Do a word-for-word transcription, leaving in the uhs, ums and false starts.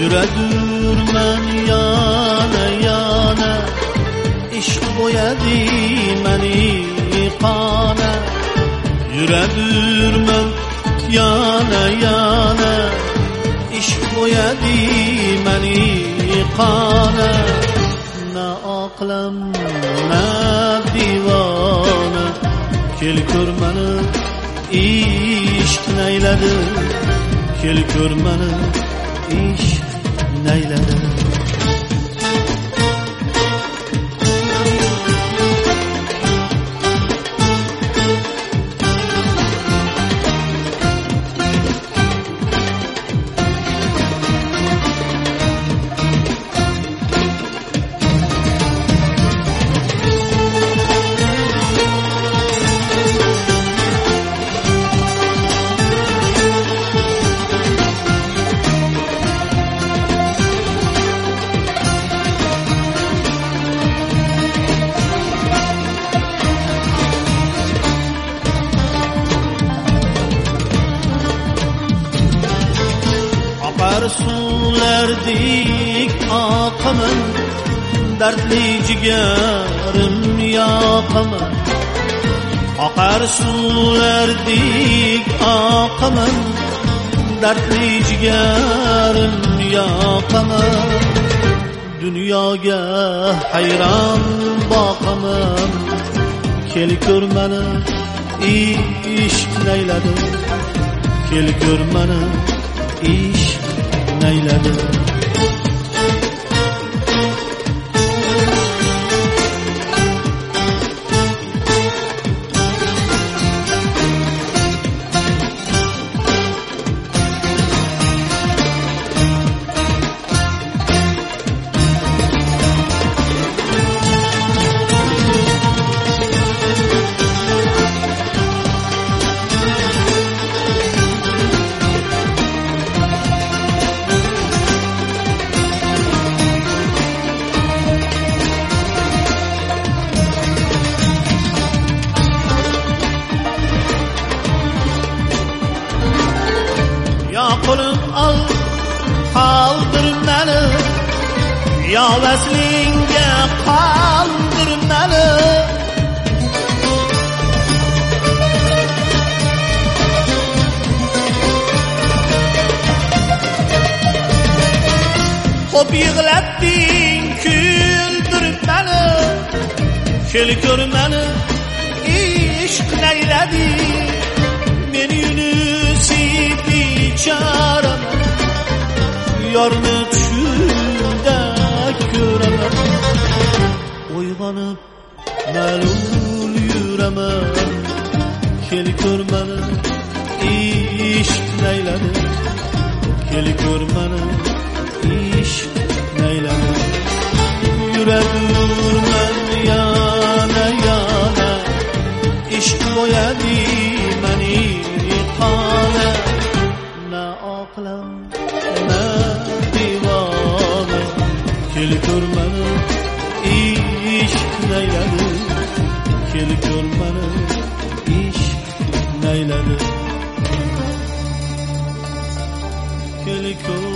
Yuradirman yana yana, ishq bo'yadi meni qona. Yuradirman yana yana, ishq bo'yadi meni qona. Na oqlam na divona, kel ko'r meni ishq nayladi. Kel ko'r meni ishq nayladi. Suvlardek oqaman, dardli jigarim yoqaman. Oqar suvlardek oqaman, dardli jigarim yoqaman. Dunyoga hayron boqaman, kel ko'r meni ishq nayladi. Kel ko'r meni ishq nayladi. Qo'lim al qaldir meni, yo vaslingga qaldir meni. Xo'p yig'latding kuldir meni, kel ko'r meni ishq nayladi. Men Yunusi bichoram, yorni tushimda ko'raman. Uyg'onib malul yuraman, kel ko'r meni ishq nayladi. Kel ko'r meni ishq nayladi. Yuradirman yana yana, ishq bo'yadi meni qona. Na oqlam na divona, kel ko'r meni ishq nayladi. Kel ko'r meni ishq nayladi. Kel ko'r